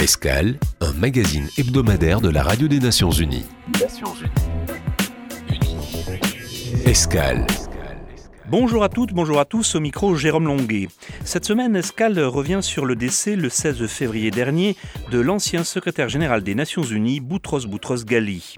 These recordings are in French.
Escale, un magazine hebdomadaire de la Radio des Nations Unies. Escale. Bonjour à toutes, bonjour à tous, au micro Jérôme Longuet. Cette semaine, Escale revient sur le décès le 16 février dernier de l'ancien secrétaire général des Nations Unies, Boutros Boutros-Ghali.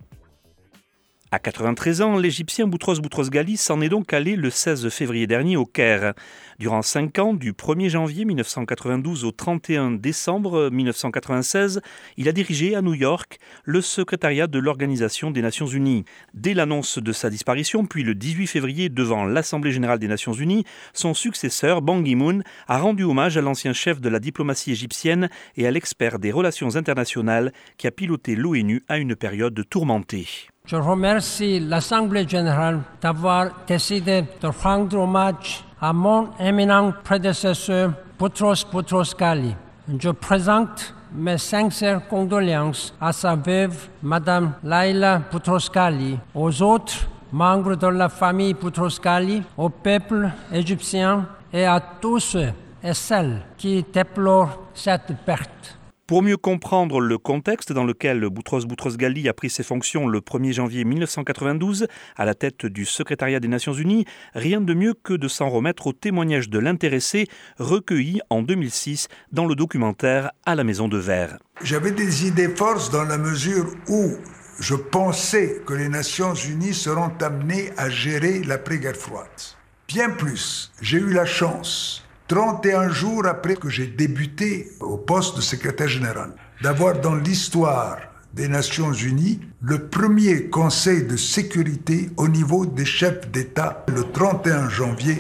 À 93 ans, l'Égyptien Boutros Boutros-Ghali s'en est donc allé le 16 février dernier au Caire. Durant 5 ans, du 1er janvier 1992 au 31 décembre 1996, il a dirigé à New York le secrétariat de l'Organisation des Nations Unies. Dès l'annonce de sa disparition, puis le 18 février devant l'Assemblée générale des Nations Unies, son successeur, Ban Ki-moon, a rendu hommage à l'ancien chef de la diplomatie égyptienne et à l'expert des relations internationales qui a piloté l'ONU à une période tourmentée. Je remercie l'Assemblée générale d'avoir décidé de rendre hommage à mon éminent prédécesseur Boutros Boutros-Ghali. Je présente mes sincères condoléances à sa veuve, Madame Laila Boutros-Ghali, aux autres membres de la famille Boutros-Ghali, au peuple égyptien et à tous ceux et celles qui déplorent cette perte. Pour mieux comprendre le contexte dans lequel Boutros Boutros-Ghali a pris ses fonctions le 1er janvier 1992 à la tête du secrétariat des Nations Unies, rien de mieux que de s'en remettre au témoignage de l'intéressé recueilli en 2006 dans le documentaire À la Maison de Verre. J'avais des idées forces dans la mesure où je pensais que les Nations Unies seront amenées à gérer l'après-guerre froide. Bien plus, j'ai eu la chance 31 jours après que j'ai débuté au poste de secrétaire général, d'avoir dans l'histoire des Nations Unies le premier conseil de sécurité au niveau des chefs d'État le 31 janvier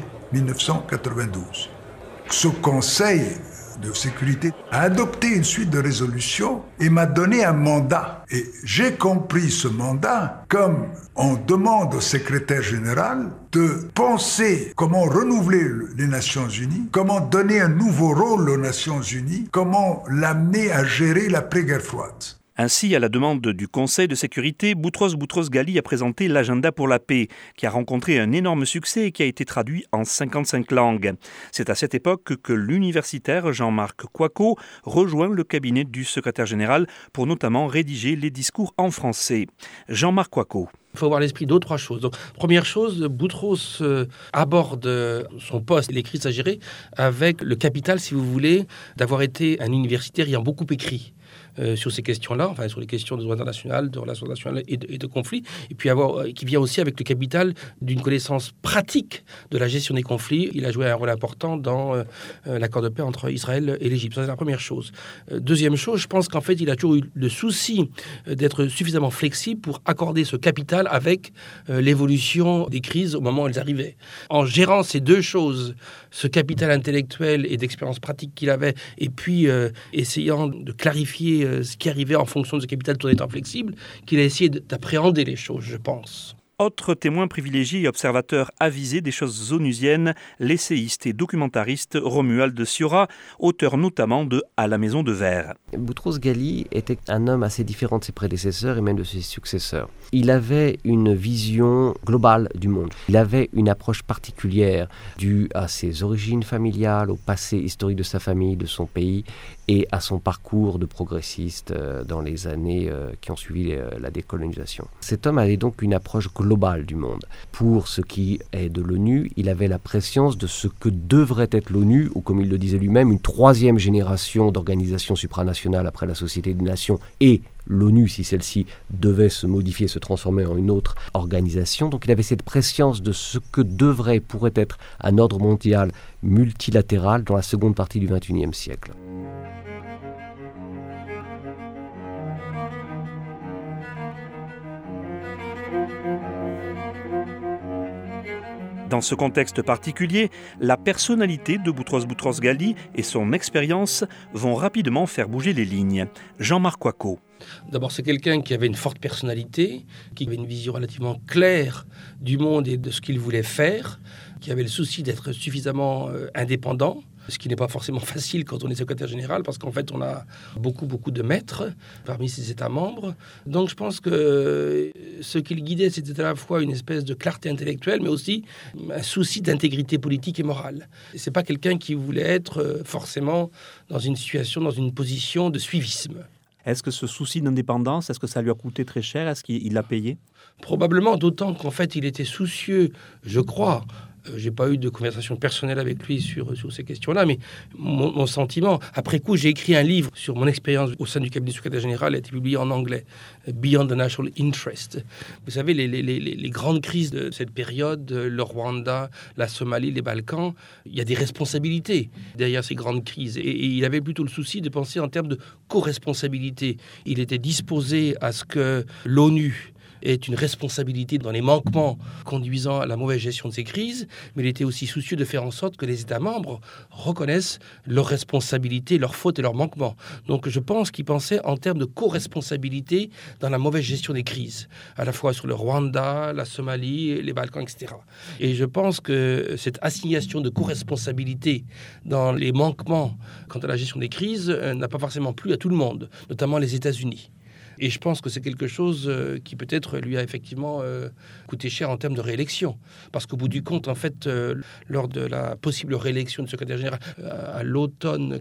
1992. Ce conseil de sécurité a adopté une suite de résolutions et m'a donné un mandat. Et j'ai compris ce mandat comme on demande au secrétaire général de penser comment renouveler les Nations Unies, comment donner un nouveau rôle aux Nations Unies, comment l'amener à gérer l'après-guerre froide. Ainsi, à la demande du Conseil de sécurité, Boutros Boutros-Ghali a présenté l'agenda pour la paix, qui a rencontré un énorme succès et qui a été traduit en 55 langues. C'est à cette époque que l'universitaire Jean-Marc Kouako rejoint le cabinet du secrétaire général pour notamment rédiger les discours en français. Jean-Marc Kouako. Il faut avoir l'esprit deux ou trois choses. Donc, première chose, Boutros aborde son poste, les crises à gérer, avec le capital, si vous voulez, d'avoir été un universitaire ayant beaucoup écrit sur ces questions-là, enfin sur les questions de droit international, de relations internationales et de conflits, et puis qui vient aussi avec le capital d'une connaissance pratique de la gestion des conflits. Il a joué un rôle important dans l'accord de paix entre Israël et l'Égypte. Ça, c'est la première chose. Deuxième chose, je pense qu'en fait, il a toujours eu le souci d'être suffisamment flexible pour accorder ce capital avec l'évolution des crises au moment où elles arrivaient. En gérant ces deux choses, ce capital intellectuel et d'expérience pratique qu'il avait, et puis essayant de clarifier ce qui arrivait en fonction de ce capital tout en étant flexible, qu'il a essayé d'appréhender les choses, je pense. Autre témoin privilégié et observateur avisé des choses onusiennes, l'essayiste et documentariste Romuald Sciorra, auteur notamment de À la Maison de Verre. Boutros-Ghali était un homme assez différent de ses prédécesseurs et même de ses successeurs. Il avait une vision globale du monde. Il avait une approche particulière due à ses origines familiales, au passé historique de sa famille, de son pays et à son parcours de progressiste dans les années qui ont suivi la décolonisation. Cet homme avait donc une approche globale du monde. Pour ce qui est de l'ONU, il avait la prescience de ce que devrait être l'ONU, ou comme il le disait lui-même, une troisième génération d'organisations supranationales après la Société des Nations et l'ONU, si celle-ci devait se modifier, se transformer en une autre organisation. Donc il avait cette prescience de ce que pourrait être un ordre mondial multilatéral dans la seconde partie du XXIe siècle. Dans ce contexte particulier, la personnalité de Boutros Boutros-Ghali et son expérience vont rapidement faire bouger les lignes. Jean-Marc Kouako. D'abord, c'est quelqu'un qui avait une forte personnalité, qui avait une vision relativement claire du monde et de ce qu'il voulait faire, qui avait le souci d'être suffisamment indépendant, ce qui n'est pas forcément facile quand on est secrétaire général, parce qu'en fait, on a beaucoup de maîtres parmi ces États membres. Donc, je pense que ce qui le guidait, c'était à la fois une espèce de clarté intellectuelle, mais aussi un souci d'intégrité politique et morale. C'est pas quelqu'un qui voulait être forcément dans une situation, dans une position de suivisme. Est-ce que ce souci d'indépendance, est-ce que ça lui a coûté très cher? Est-ce qu'il l'a payé? Probablement, d'autant qu'en fait, il était soucieux, je crois. J'ai pas eu de conversation personnelle avec lui sur ces questions-là, mais mon sentiment, après coup, j'ai écrit un livre sur mon expérience au sein du cabinet du secrétaire général, a été publié en anglais, Beyond the National Interest. Vous savez, les grandes crises de cette période, le Rwanda, la Somalie, les Balkans, il y a des responsabilités derrière ces grandes crises. Et il avait plutôt le souci de penser en termes de co-responsabilité. Il était disposé à ce que l'ONU est une responsabilité dans les manquements conduisant à la mauvaise gestion de ces crises, mais il était aussi soucieux de faire en sorte que les États membres reconnaissent leurs responsabilités, leurs fautes et leurs manquements. Donc je pense qu'il pensait en termes de co-responsabilité dans la mauvaise gestion des crises, à la fois sur le Rwanda, la Somalie, les Balkans, etc. Et je pense que cette assignation de co-responsabilité dans les manquements quant à la gestion des crises n'a pas forcément plu à tout le monde, notamment les États-Unis. Et je pense que c'est quelque chose qui peut-être lui a effectivement coûté cher en termes de réélection. Parce qu'au bout du compte, en fait, lors de la possible réélection du secrétaire général à l'automne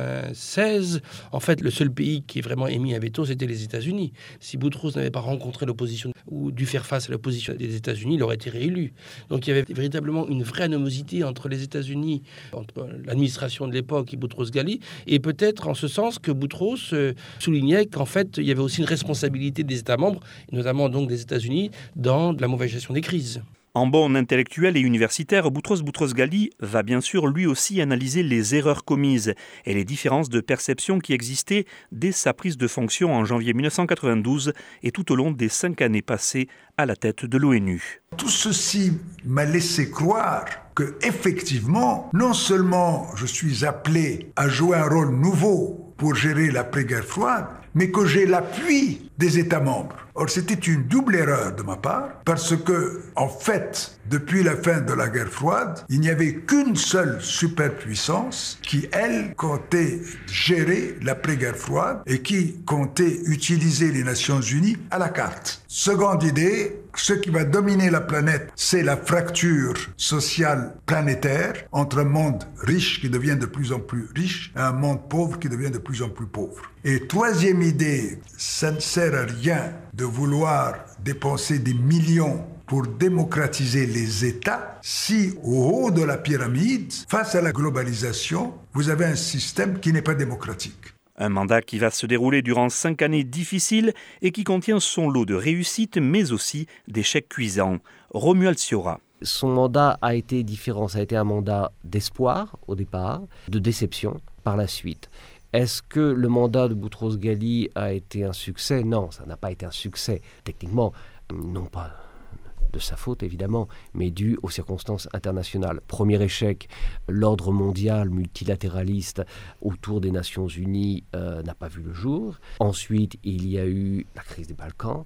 96, en fait, le seul pays qui est vraiment émis un veto, c'était les États-Unis. Si Boutros n'avait pas rencontré l'opposition ou dû faire face à l'opposition des États-Unis, il aurait été réélu. Donc il y avait véritablement une vraie animosité entre les États-Unis, entre l'administration de l'époque et Boutros-Ghali, et peut-être en ce sens que Boutros soulignait qu'en fait, il y avait aussi une responsabilité des États membres, et notamment donc des États-Unis, dans la mauvaise gestion des crises. En bon intellectuel et universitaire, Boutros-Ghali va bien sûr lui aussi analyser les erreurs commises et les différences de perception qui existaient dès sa prise de fonction en janvier 1992 et tout au long des 5 années passées à la tête de l'ONU. Tout ceci m'a laissé croire que, effectivement, non seulement je suis appelé à jouer un rôle nouveau pour gérer l'après-guerre froide, mais que j'ai l'appui des États membres. Or, c'était une double erreur de ma part, parce que, en fait, depuis la fin de la guerre froide, il n'y avait qu'une seule superpuissance qui, elle, comptait gérer l'après-guerre froide et qui comptait utiliser les Nations Unies à la carte. Seconde idée, ce qui va dominer la planète, c'est la fracture sociale planétaire entre un monde riche qui devient de plus en plus riche et un monde pauvre qui devient de plus en plus pauvre. Et troisième idée, ça ne sert à rien de vouloir dépenser des millions pour démocratiser les États si, au haut de la pyramide, face à la globalisation, vous avez un système qui n'est pas démocratique. Un mandat qui va se dérouler durant 5 années difficiles et qui contient son lot de réussites, mais aussi d'échecs cuisants. Romuald Siora. Son mandat a été différent. Ça a été un mandat d'espoir au départ, de déception par la suite. Est-ce que le mandat de Boutros-Ghali a été un succès? Non, ça n'a pas été un succès. Techniquement, non pas de sa faute évidemment, mais dû aux circonstances internationales. Premier échec, l'ordre mondial multilatéraliste autour des Nations Unies n'a pas vu le jour. Ensuite, il y a eu la crise des Balkans,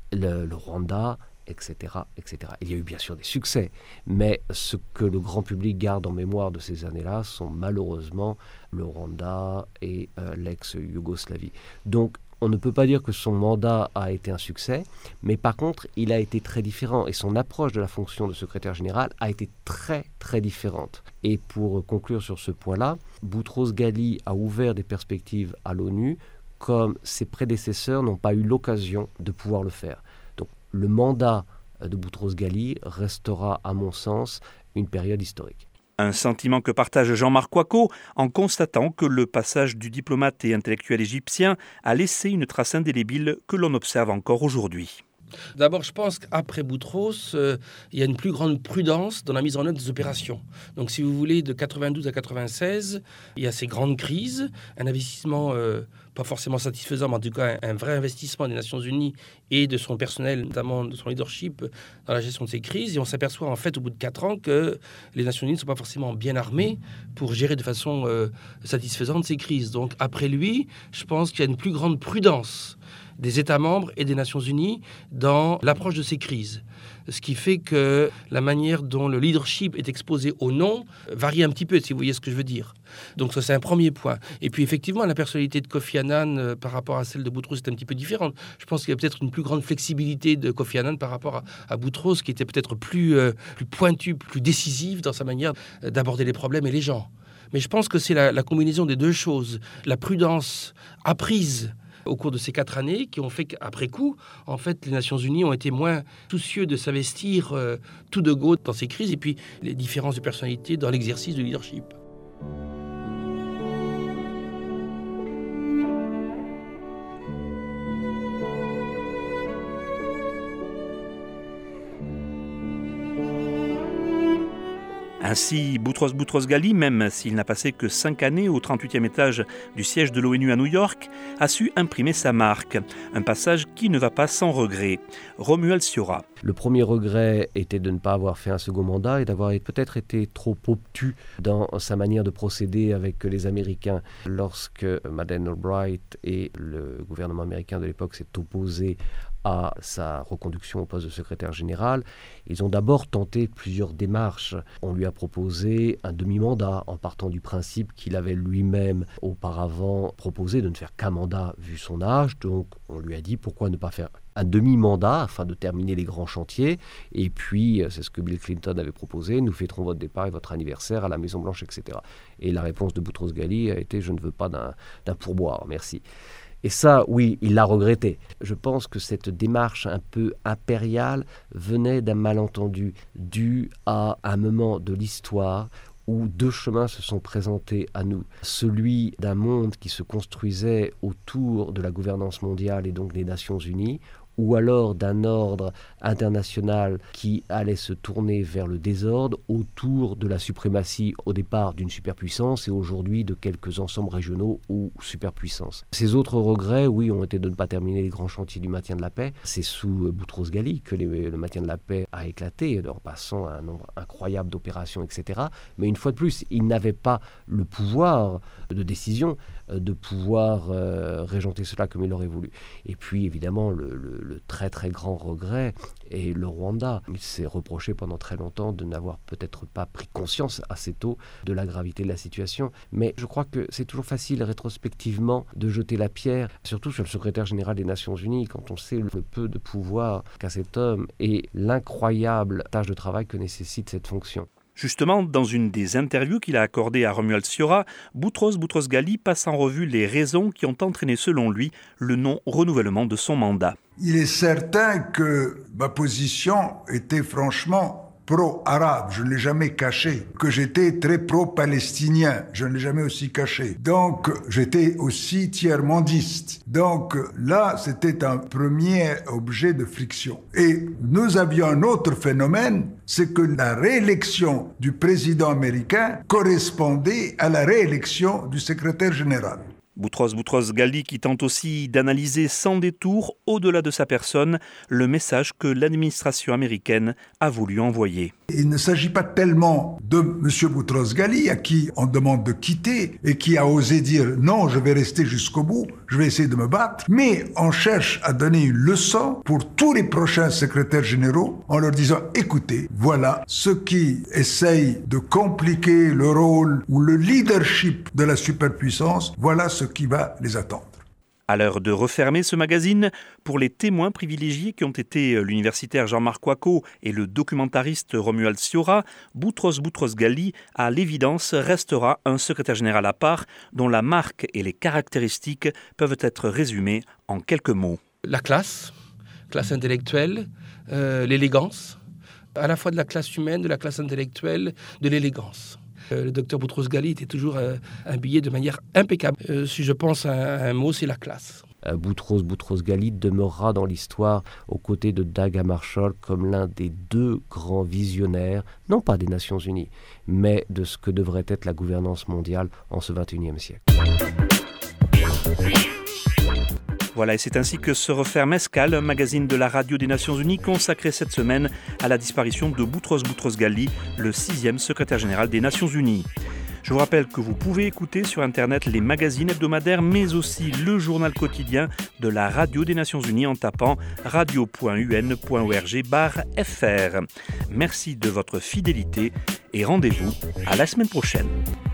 le Rwanda, etc., etc. Il y a eu bien sûr des succès, mais ce que le grand public garde en mémoire de ces années-là sont malheureusement le Rwanda et l'ex-Yougoslavie. Donc, on ne peut pas dire que son mandat a été un succès, mais par contre, il a été très différent et son approche de la fonction de secrétaire général a été très, très différente. Et pour conclure sur ce point-là, Boutros-Ghali a ouvert des perspectives à l'ONU comme ses prédécesseurs n'ont pas eu l'occasion de pouvoir le faire. Donc, le mandat de Boutros-Ghali restera, à mon sens, une période historique. Un sentiment que partage Jean-Marc Coicot en constatant que le passage du diplomate et intellectuel égyptien a laissé une trace indélébile que l'on observe encore aujourd'hui. D'abord, je pense qu'après Boutros, il y a une plus grande prudence dans la mise en œuvre des opérations. Donc, si vous voulez, de 92 à 96, il y a ces grandes crises, un investissement pas forcément satisfaisant, mais en tout cas un vrai investissement des Nations Unies et de son personnel, notamment de son leadership dans la gestion de ces crises. Et on s'aperçoit en fait au bout de 4 ans que les Nations Unies ne sont pas forcément bien armées pour gérer de façon satisfaisante ces crises. Donc après lui, je pense qu'il y a une plus grande prudence des États membres et des Nations Unies dans l'approche de ces crises. Ce qui fait que la manière dont le leadership est exposé au non varie un petit peu, si vous voyez ce que je veux dire. Donc ça, c'est un premier point. Et puis effectivement, la personnalité de Kofi Annan par rapport à celle de Boutros est un petit peu différente. Je pense qu'il y a peut-être une plus grande flexibilité de Kofi Annan par rapport à Boutros, qui était peut-être plus pointu, plus décisive dans sa manière d'aborder les problèmes et les gens. Mais je pense que c'est la combinaison des deux choses. La prudence apprise au cours de ces 4 années qui ont fait qu'après coup, en fait, les Nations Unies ont été moins soucieux de s'investir tout de go dans ces crises et puis les différences de personnalité dans l'exercice du leadership. Ainsi, Boutros Ghali, même s'il n'a passé que 5 années au 38e étage du siège de l'ONU à New York, a su imprimer sa marque. Un passage qui ne va pas sans regret. Romuald Sciorra. Le premier regret était de ne pas avoir fait un second mandat et d'avoir peut-être été trop obtus dans sa manière de procéder avec les Américains. Lorsque Madeleine Albright et le gouvernement américain de l'époque s'est opposé à sa reconduction au poste de secrétaire général, ils ont d'abord tenté plusieurs démarches. On lui a proposé un demi-mandat en partant du principe qu'il avait lui-même auparavant proposé de ne faire qu'un mandat vu son âge. Donc on lui a dit pourquoi ne pas faire un demi-mandat afin de terminer les grands chantiers. Et puis, c'est ce que Bill Clinton avait proposé, nous fêterons votre départ et votre anniversaire à la Maison-Blanche, etc. Et la réponse de Boutros Ghali a été « je ne veux pas d'un pourboire, merci ». Et ça, oui, il l'a regretté. Je pense que cette démarche un peu impériale venait d'un malentendu dû à un moment de l'histoire où 2 chemins se sont présentés à nous. Celui d'un monde qui se construisait autour de la gouvernance mondiale et donc des Nations Unies, ou alors d'un ordre international qui allait se tourner vers le désordre autour de la suprématie au départ d'une superpuissance et aujourd'hui de quelques ensembles régionaux ou superpuissances. Ces autres regrets, oui, ont été de ne pas terminer les grands chantiers du maintien de la paix. C'est sous Boutros Ghali que le maintien de la paix a éclaté en passant à un nombre incroyable d'opérations, etc. Mais une fois de plus, il n'avait pas le pouvoir de décision de pouvoir régenter cela comme il aurait voulu. Et puis évidemment le très très grand regret est le Rwanda. Il s'est reproché pendant très longtemps de n'avoir peut-être pas pris conscience assez tôt de la gravité de la situation. Mais je crois que c'est toujours facile rétrospectivement de jeter la pierre, surtout sur le secrétaire général des Nations Unies, quand on sait le peu de pouvoir qu'a cet homme et l'incroyable tâche de travail que nécessite cette fonction. Justement, dans une des interviews qu'il a accordées à Romuald Sciorra, Boutros Ghali passe en revue les raisons qui ont entraîné, selon lui, le non-renouvellement de son mandat. Il est certain que ma position était franchement pro-arabe, je ne l'ai jamais caché, que j'étais très pro-palestinien, je ne l'ai jamais aussi caché. Donc, j'étais aussi tiers-mondiste. Donc, là, c'était un premier objet de friction. Et nous avions un autre phénomène, c'est que la réélection du président américain correspondait à la réélection du secrétaire général. Boutros Ghali qui tente aussi d'analyser sans détour, au-delà de sa personne, le message que l'administration américaine a voulu envoyer. Il ne s'agit pas tellement de M. Boutros Ghali, à qui on demande de quitter et qui a osé dire « non, je vais rester jusqu'au bout, je vais essayer de me battre », mais on cherche à donner une leçon pour tous les prochains secrétaires généraux en leur disant « écoutez, voilà ceux qui essayent de compliquer le rôle ou le leadership de la superpuissance, voilà ce qui va les attendre ». À l'heure de refermer ce magazine, pour les témoins privilégiés qui ont été l'universitaire Jean-Marc Coicot et le documentariste Romuald Sciorra, Boutros Ghali, à l'évidence, restera un secrétaire général à part dont la marque et les caractéristiques peuvent être résumées en quelques mots. La classe intellectuelle, l'élégance, à la fois de la classe humaine, de la classe intellectuelle, de l'élégance. Le docteur Boutros Ghali était toujours habillé de manière impeccable. Si je pense à un mot, c'est la classe. Boutros Ghali demeurera dans l'histoire aux côtés de Dag Hammarskjöld comme l'un des 2 grands visionnaires, non pas des Nations Unies, mais de ce que devrait être la gouvernance mondiale en ce XXIe siècle. Voilà, et c'est ainsi que se referme Escale, un magazine de la radio des Nations Unies consacré cette semaine à la disparition de Boutros Ghali, le 6e secrétaire général des Nations Unies. Je vous rappelle que vous pouvez écouter sur Internet les magazines hebdomadaires, mais aussi le journal quotidien de la Radio des Nations Unies en tapant radio.un.org/fr. Merci de votre fidélité et rendez-vous à la semaine prochaine.